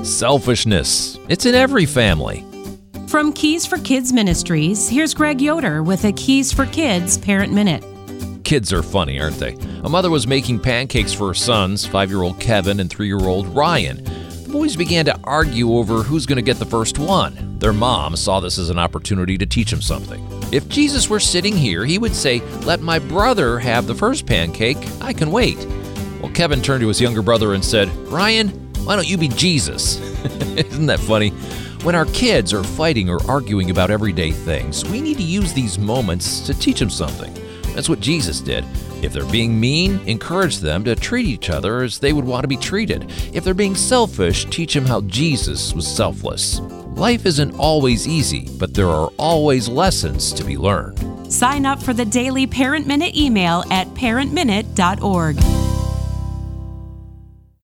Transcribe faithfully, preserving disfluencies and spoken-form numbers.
Selfishness. It's in every family. From Keys for Kids Ministries, here's Greg Yoder with a Keys for Kids Parent Minute. Kids are funny, aren't they? A mother was making pancakes for her sons, five-year-old Kevin and three-year-old Ryan. The boys began to argue over who's going to get the first one. Their mom saw this as an opportunity to teach them something. If Jesus were sitting here, he would say, "Let my brother have the first pancake. I can wait." Well, Kevin turned to his younger brother and said, "Ryan, why don't you be Jesus?" Isn't that funny? When our kids are fighting or arguing about everyday things, we need to use these moments to teach them something. That's what Jesus did. If they're being mean, encourage them to treat each other as they would want to be treated. If they're being selfish, teach them how Jesus was selfless. Life isn't always easy, but there are always lessons to be learned. Sign up for the daily Parent Minute email at parent minute dot org.